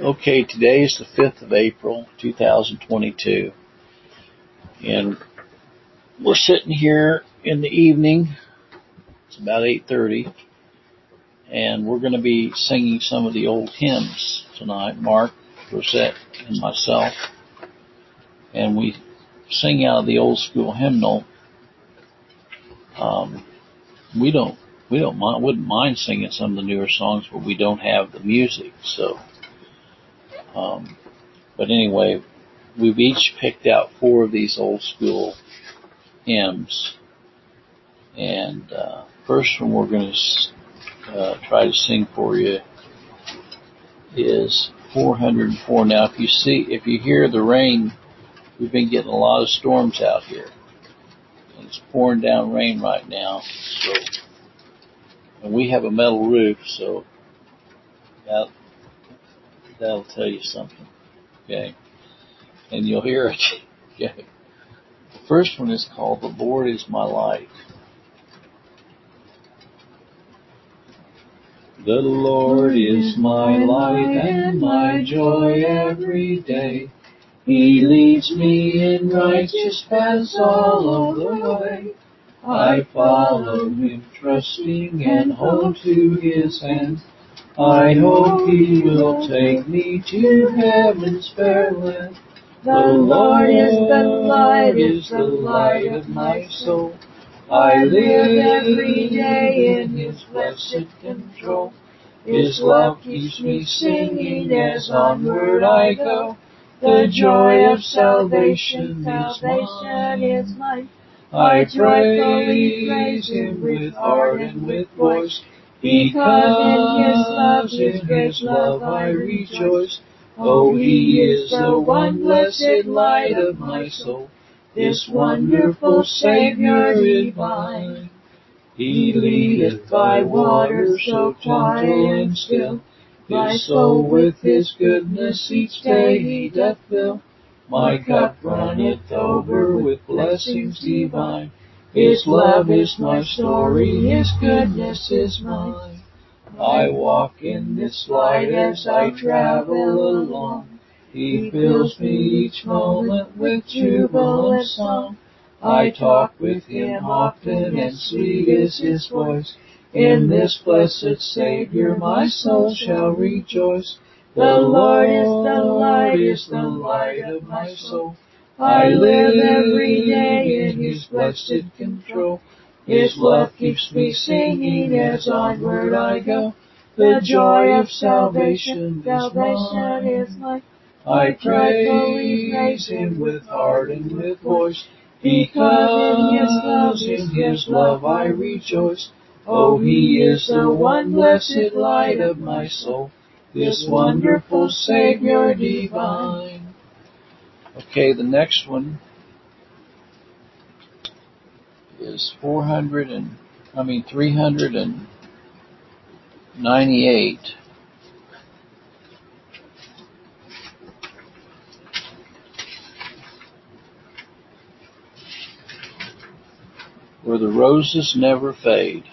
Okay, today is the 5th of April, 2022, and we're sitting here in the evening. It's about 8:30, and we're going to be singing some of the old hymns tonight, Mark, Rosette, and myself, and we sing out of the old school hymnal. We wouldn't mind singing some of the newer songs, but we don't have the music, so. But anyway, we've each picked out 4 of these old school hymns. And first one we're going to try to sing for you is 404. Now, if you hear the rain, we've been getting a lot of storms out here. And it's pouring down rain right now. And we have a metal roof, so that'll tell you something. Okay. And you'll hear it. Okay. The first one is called "The Lord Is My Light." The Lord is my light and my joy every day. He leads me in righteous paths all of the way. I follow Him trusting and hold to His hand. I hope He will take me to heaven's fair land. The Lord is the light of my soul. I live every day in His blessed control. His love keeps me singing as onward I go. The joy of salvation is mine. I praise Him with heart and with voice, because in His love I rejoice. Oh, He is the one blessed light of my soul, this wonderful Savior divine. He leadeth by waters so gentle and still. My soul with His goodness each day He doth fill. My cup runneth over with blessings divine. His love is my story, His goodness is mine. I walk in this light as I travel along. He fills me each moment with jubilant song. I talk with Him often, and sweet is His voice. In this blessed Savior my soul shall rejoice. The Lord is the light of my soul. I live every day in His blessed control. His love keeps me singing as onward I go. The joy of salvation is mine. I praise Him with heart and with voice, because in His love I rejoice. Oh, He is the one blessed light of my soul, this wonderful Savior divine. Okay, the next one is 398. Where the roses never fade.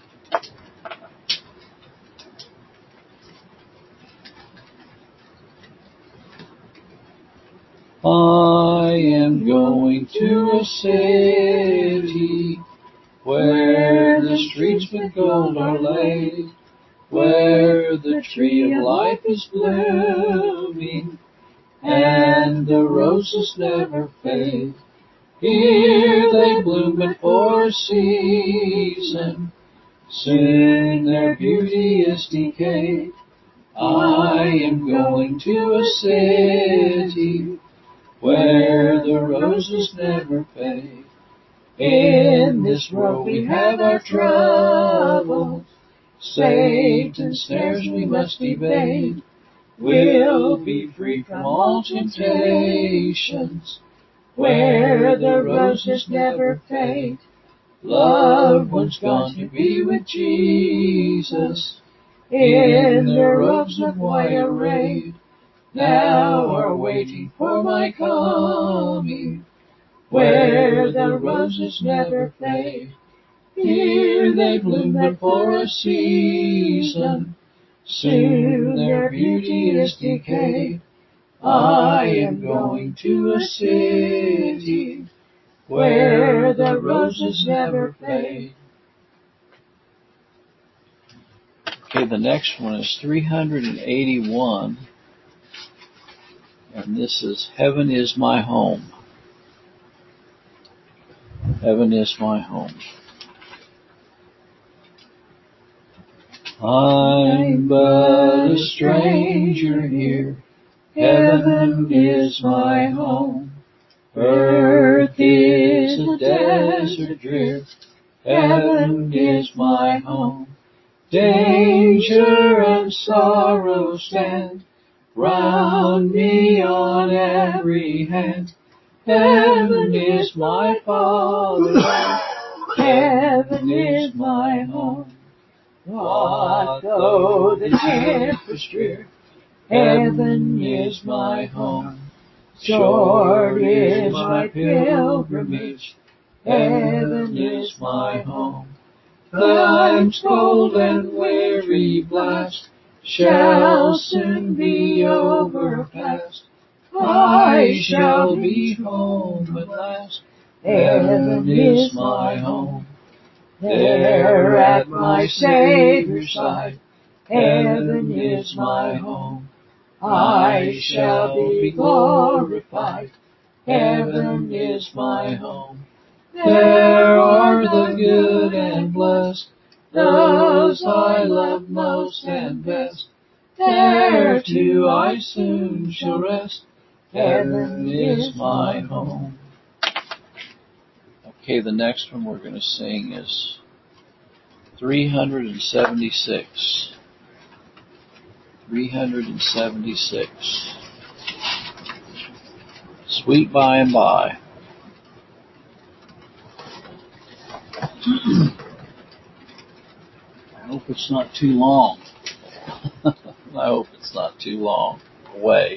I am going to a city where the streets with gold are laid, where the tree of life is blooming and the roses never fade. Here they bloom but for a season, soon their beauty is decayed. I am going to a city where the roses never fade. In this world we have our troubles, Satan's snares we must evade. We'll be free from all temptations, where the roses never fade. Loved ones gone to be with Jesus, in their robes of white arrayed, now are waiting for my coming, where the roses never fade. Here they bloom but for a season, Soon their beauty is decayed. I am going to a city where the roses never fade. Okay, the next one is 381. And this is Heaven is My Home. Heaven is my home. I'm but a stranger here. Heaven is my home. Earth is a desert drear. Heaven is my home. Danger and sorrow stand round me on every hand. Heaven is my fatherland. Heaven is my home. What though the tempest drear? Heaven is my home. Short is my pilgrimage. Heaven is my home. Time's cold and weary blast shall soon be overpast. I shall be home at last. Heaven is my home. There at my Savior's side, heaven is my home. I shall be glorified. Heaven is my home. There are the good and blessed, those I love most and best. There too I soon shall rest. Heaven is my home. Okay, the next one we're going to sing is 376. 376. Sweet by and by. I hope it's not too long. I hope it's not too long away.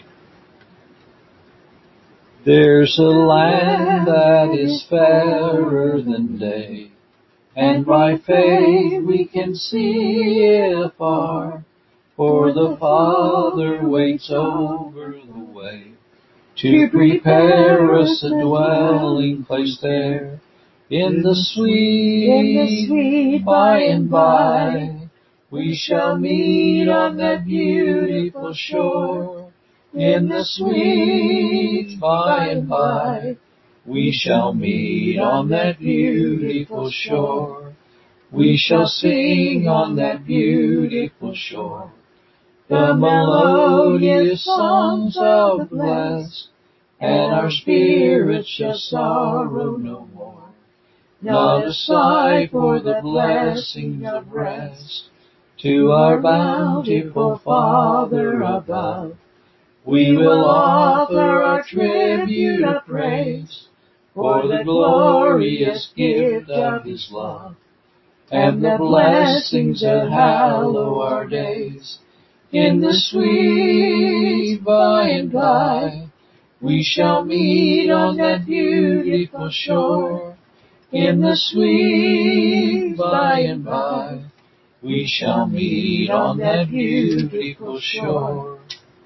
There's a land that is fairer than day, and by faith we can see it afar, for the Father waits over the way to prepare us a dwelling place there. In the sweet by and by, we shall meet on that beautiful shore. In the sweet by and by, we shall meet on that beautiful shore. We shall sing on that beautiful shore the melodious songs of the blessed, and our spirits shall sorrow no more. Not a sigh for the blessing of rest. To our bountiful Father above, we will offer our tribute of praise for the glorious gift of His love, and the blessings that hallow our days. In the sweet by and by, we shall meet on that beautiful shore. In the sweet by and by, we shall meet on that beautiful shore.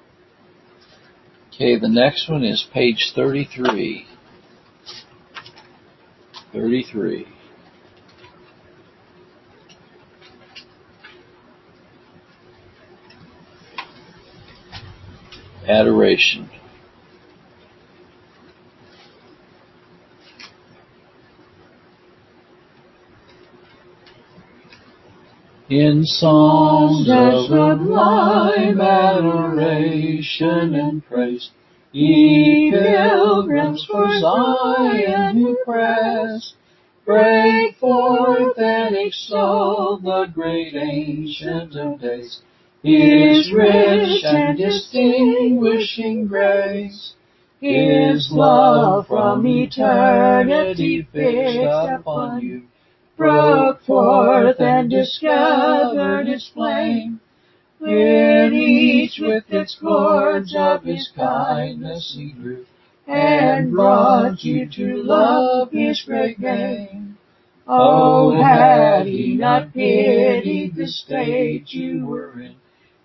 Okay, the next one is page 33. 33. Adoration. In songs of sublime adoration and praise, ye pilgrims for Zion who press, break forth and exalt the great Ancient of Days, His rich and distinguishing grace, His love from eternity fixed upon you, broke forth and discovered its flame, when each with its cords of His kindness He grew, and brought you to love His great name. Oh, had He not pitied the state you were in,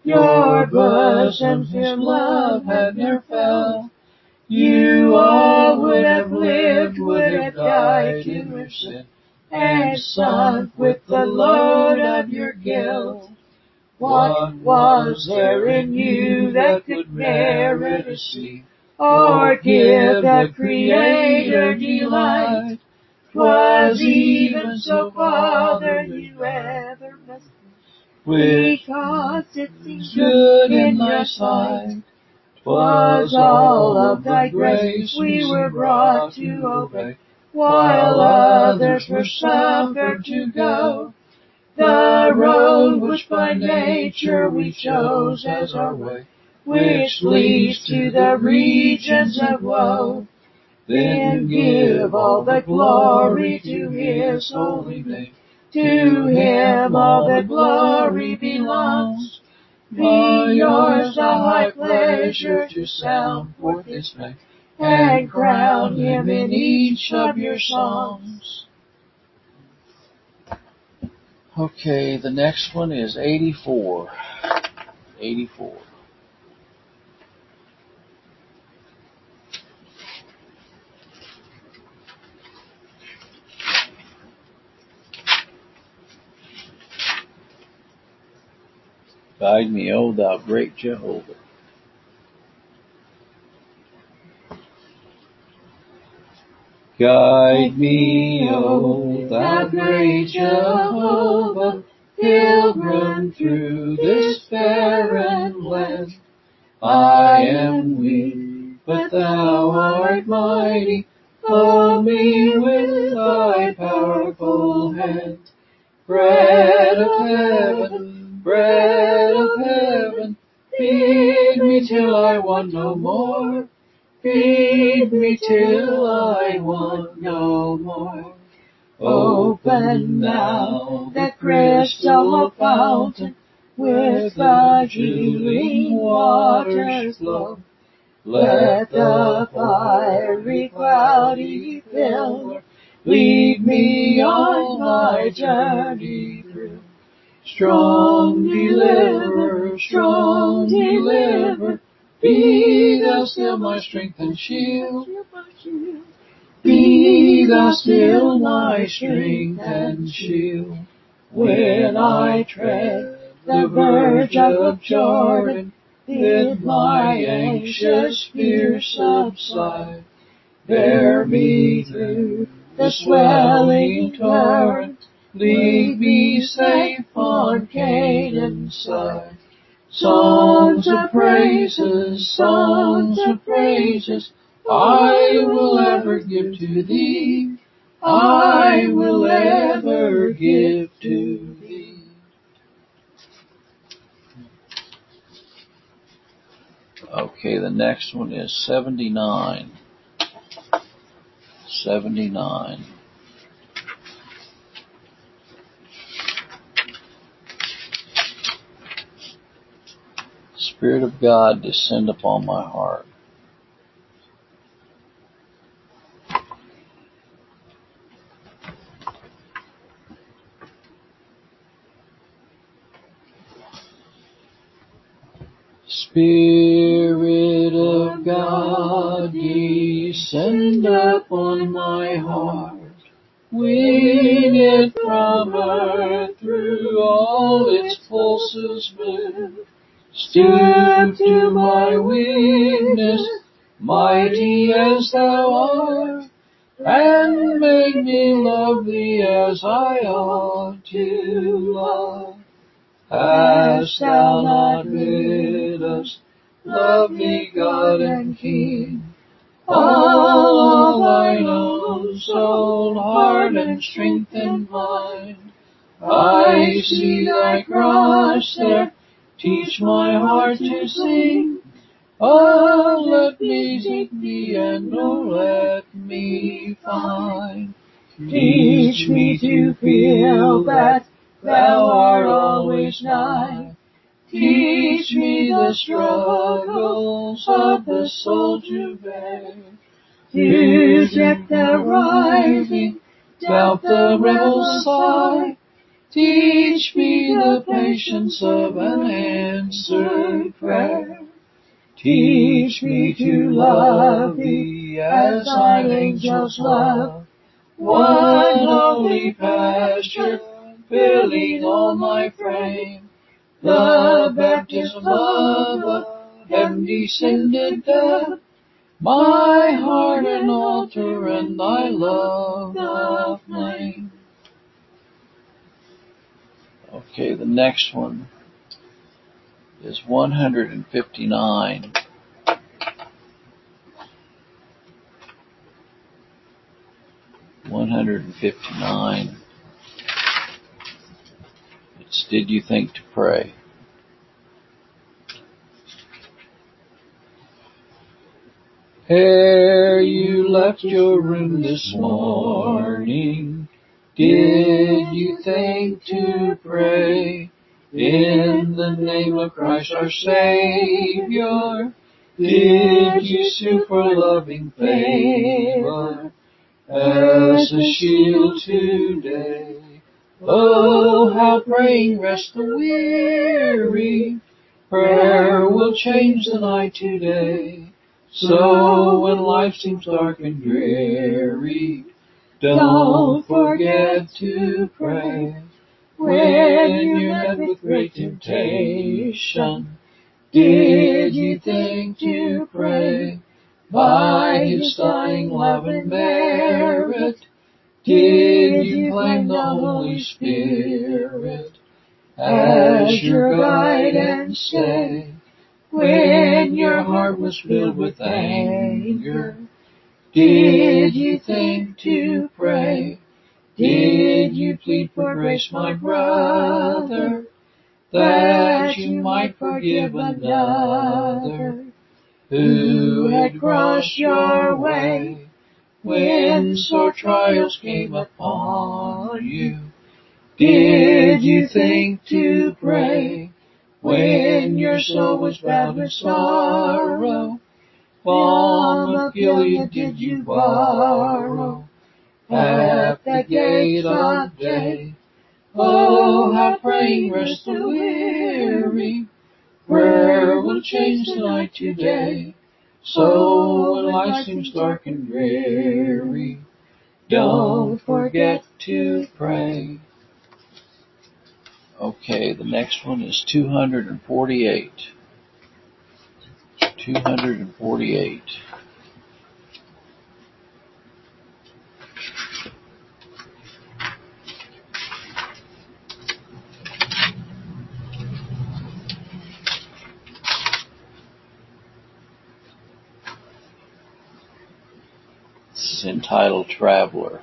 Your bosom His love had ne'er felt. You all would have lived, would have died in your sin, and sunk with the load of your guilt. What was there in you that could merit esteem, or give the Creator delight? 'Twas even so, Father, you ever must be, because it seems good in thy sight. 'Twas all of thy grace we were brought to obey, while others were suffered to go the road which by nature we chose as our way, which leads to the regions of woe. Then give all the glory to His holy name. To Him all the glory belongs. Be yours the high pleasure to sound forth His name, and crown Him in each of your songs. Okay, the next one is 84. 84. Guide me, O thou great Jehovah. Guide me, O thou great Jehovah, pilgrim through this barren land. I am weak, but thou art mighty. Hold me with thy powerful hand. Bread of heaven, feed me till I want no more. Feed me till I want no more. Open thou that crystal fountain, with the healing waters flow. Let the fiery cloudy pillar lead me on my journey through. Strong deliver, be thou still my strength and shield. Be thou still my strength and shield. When I tread the verge of Jordan, bid my anxious fears subside. Bear me through the swelling torrent, lead me safe on Canaan's side. Songs of praises, I will ever give to thee. I will ever give to thee. Okay, the next one is 79. 79. Spirit of God, descend upon my heart. Spirit of God, descend upon my heart. Win it from earth, through all its pulses move. Stoop to my weakness, mighty as thou art, and make me love thee as I ought to love. Hast thou not bid us love thee, God and King? All thine own soul, heart, and strength and mind. I see thy cross there, teach my heart to sing. Oh, let me seek thee, and oh, let me find. Teach me to feel that thou art always nigh. Teach me the struggles of the soul to bear. To check the rising, doubt the rebel sigh, Teach me the patience of an answered prayer. Teach me to love Thee as Thine angels love. One holy pasture filling all my frame. The baptism of a heaven descended dove. My heart an altar and Thy love the flame. Okay, the next one is 159. It's Did You Think to Pray? Ere you left your room this morning, did you think to pray? In the name of Christ our Savior, did you sue for loving favor as a shield today? Oh, how praying rests the weary, prayer will change the night today. So when life seems dark and dreary, don't forget to pray. When you're met with great temptation, did you think to pray? By His dying love and merit, did you claim the Holy Spirit as your guide and stay? When your heart was filled with anger, did you think to pray? Did you plead for grace, my brother, that you might forgive another who had crossed your way? When sore trials came upon you, did you think to pray? When your soul was bound with sorrow, balm of Gilead did you borrow at the gate of day? Oh, how praying rests the weary, prayer will change the night today. So when life seems dark and dreary, don't forget to pray. Okay, the next one is 248. 248. This is entitled Traveler.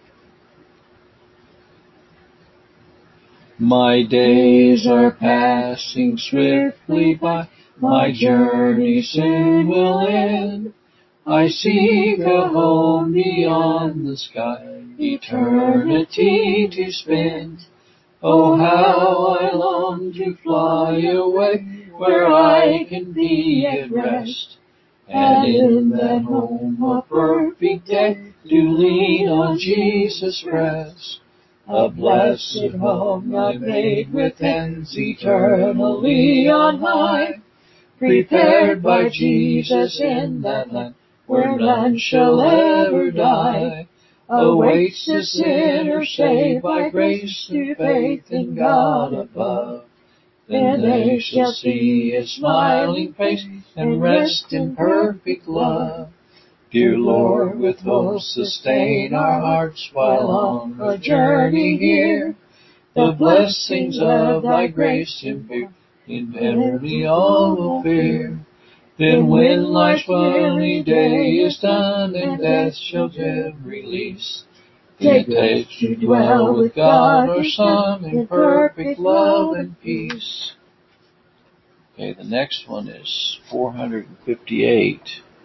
My days are passing swiftly by, my journey soon will end. I seek a home beyond the sky, eternity to spend. Oh, how I long to fly away, where I can be at rest, and in that home of perfect day, to lean on Jesus' breast. A blessed home not made with hands, eternally on high, prepared by Jesus in that land where none shall ever die, awaits the sinner saved by grace through faith in God above. Then they shall see His smiling face and rest in perfect love. Dear Lord, with hope sustain our hearts while on our journey here. The blessings of Thy grace impute, in memory all will fear. Then when life's weary day is done and death shall give release, take us to dwell with God our Son in perfect love and peace. Okay, the next one is 458.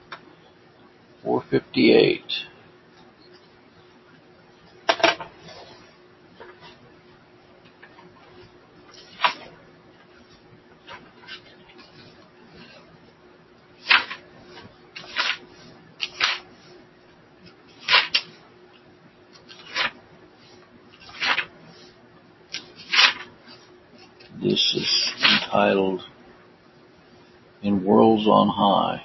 458. entitled In Worlds on High.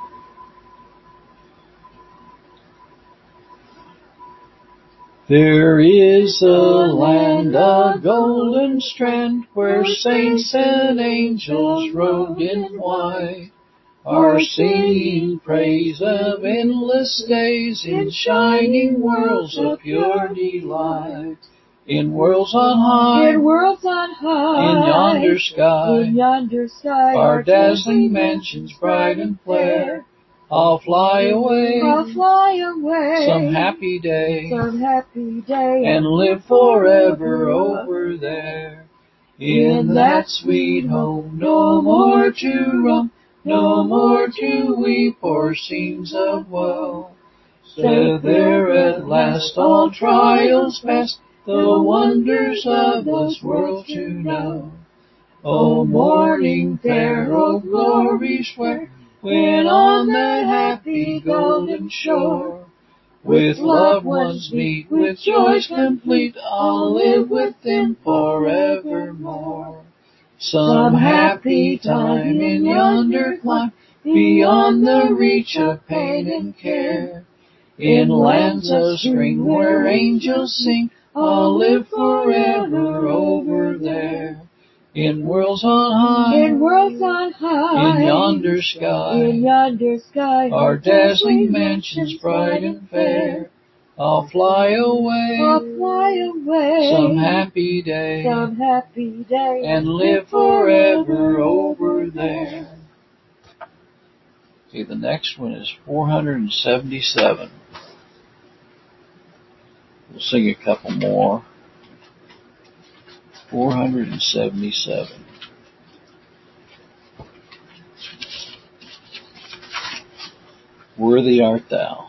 There is a land, a golden strand, where saints and angels robed in white are singing praise of endless days in shining worlds of pure delight. In worlds on high, in worlds on high, in yonder sky, are dazzling mansions bright and fair. I'll fly away, some happy day, and live forever over there. In that sweet home, no more to roam, no more to weep or scenes of woe. Said there at last, all trials past, the wonders of this world to know. O morning fair, O glories where, when on that happy golden shore, with loved ones meet, with joys complete, I'll live with them forevermore. Some happy time in yonder clime, beyond the reach of pain and care, in lands of spring where angels sing, I'll live forever over there. In worlds on high, in yonder sky, are dazzling mansions bright and fair. I'll fly away, some happy day, and live forever over there. Okay, the next one is 477. We'll sing a couple more. 477. Worthy art thou.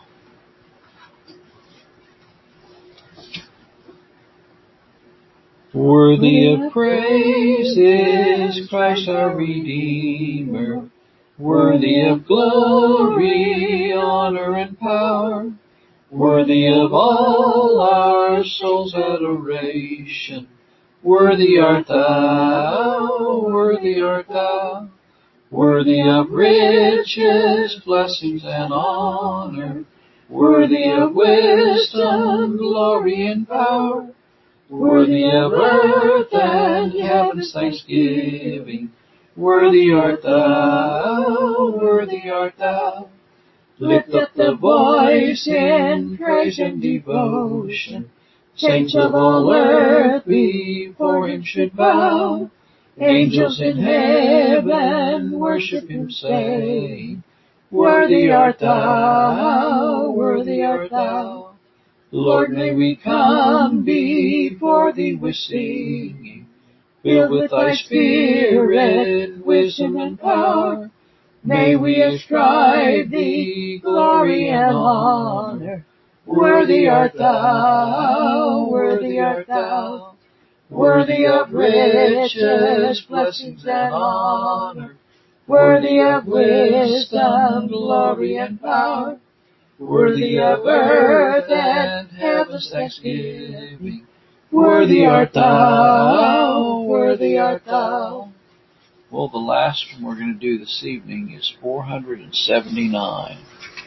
Worthy of praise is Christ our Redeemer, worthy of glory, honor, and power, worthy of all our souls' adoration. Worthy art thou, worthy art thou, worthy of riches, blessings, and honor, worthy of wisdom, glory, and power, worthy of earth and heaven's thanksgiving. Worthy art thou, worthy art thou. Lift up the voice in praise and devotion. Saints of all earth before him should bow. Angels in heaven worship him, saying, Worthy art thou, worthy art thou. Lord, may we come before thee with singing, filled with thy spirit, wisdom, and power. May we ascribe thee glory and honor. Worthy art thou, worthy art thou, worthy of riches, blessings, and honor, worthy of wisdom, glory, and power, worthy of earth and heaven's thanksgiving. Worthy art thou, worthy art thou. Well, the last one we're going to do this evening is 479.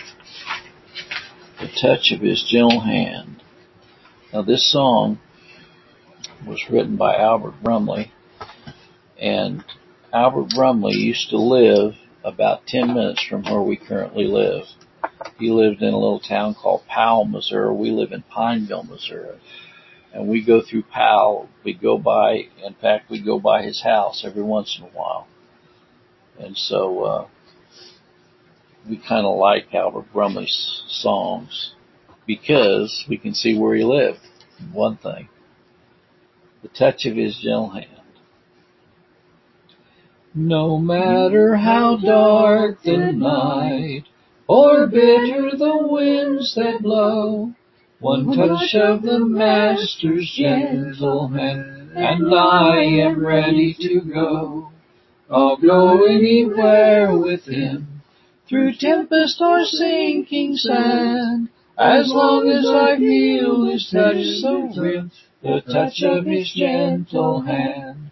The Touch of His Gentle Hand. Now, this song was written by Albert Brumley, and Albert Brumley used to live about 10 minutes from where we currently live. He lived in a little town called Powell, Missouri. We live in Pineville, Missouri. And we go through Powell. We go by his house every once in a while. And so we kind of like Albert Brumley's songs because we can see where he lived. One thing. The Touch of His Gentle Hand. No matter how dark the night, or bitter the winds that blow, one touch of the Master's gentle hand, and I am ready to go. I'll go anywhere with him, through tempest or sinking sand, as long as I feel his touch so real, the touch of his gentle hand.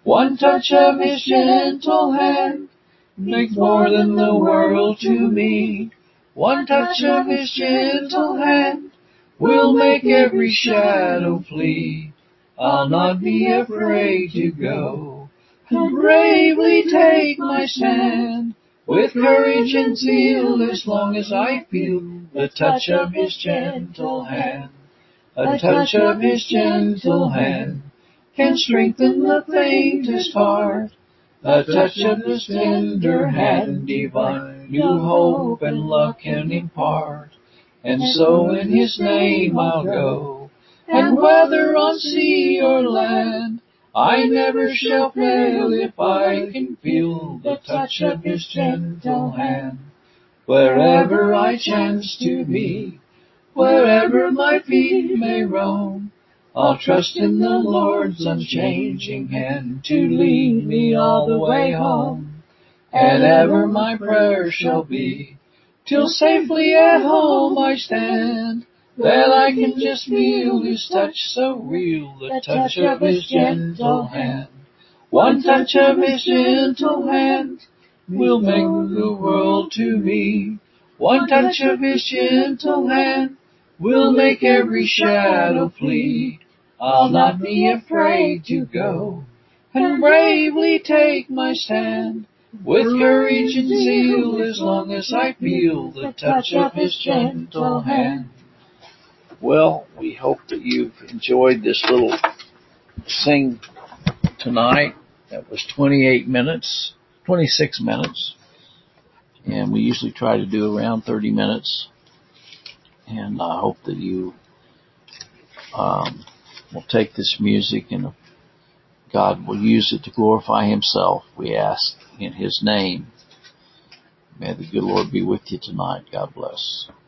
One touch of His gentle hand makes more than the world to me. One touch of His gentle hand will make every shadow flee. I'll not be afraid to go and bravely take my stand with courage and zeal as long as I feel the touch of His gentle hand. A touch of His gentle hand can strengthen the faintest heart. A touch of His tender hand divine new hope and love can impart. And so in His name I'll go, and whether on sea or land, I never shall fail if I can feel the touch of His gentle hand. Wherever I chance to be, wherever my feet may roam, I'll trust in the Lord's unchanging hand to lead me all the way home. And ever my prayer shall be, till safely at home I stand, that I can just feel His touch so real, the touch of His gentle hand. One touch of His gentle hand will make the world to me. One touch of His gentle hand will make every shadow flee. I'll not be afraid to go and bravely take my stand with courage and zeal as long as I feel the touch of His gentle hand. Well, we hope that you've enjoyed this little sing tonight. That was 26 minutes. And we usually try to do around 30 minutes. And I hope that you will take this music and God will use it to glorify Himself. We ask in His name. May the good Lord be with you tonight. God bless.